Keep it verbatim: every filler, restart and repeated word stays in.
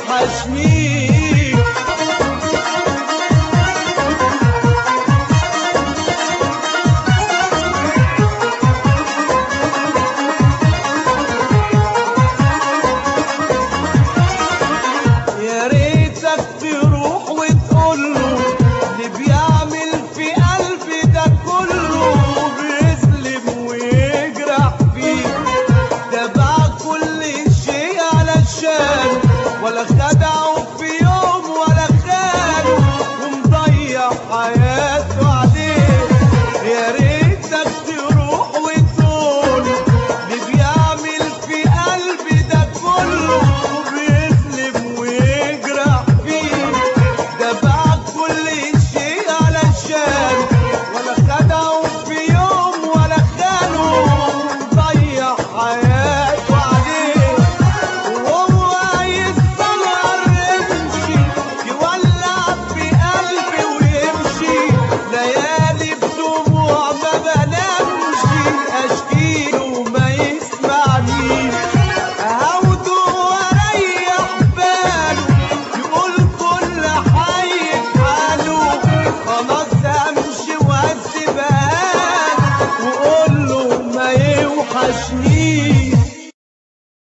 يوحشني. يا ريتك تروح وتقوله اللي بيعمل في قلبي ده كله، بيظلم ويجرح فيه، ده باع كل شيء علشان، ولا خدعه في يوم ولا خانه، ومضيع حياته عليه. يا ريتك تروح وتقول اللي بيعمل في قلبي ده كله، بيظلم ويجرح فيه، ده باع كل شيء علشان، ولا خدعه في يوم ولا خانه، ومضيع حياته عليه. وهو يتصغر يمشي يولع في قلبي ويمشي، ليالي بدموع ما بنامش اشكيله وما يسمعنيش، اهوده واريح باله يقول كل حي بحاله، خلاص امشي واسيبها له وقول له ما يوحشنيش.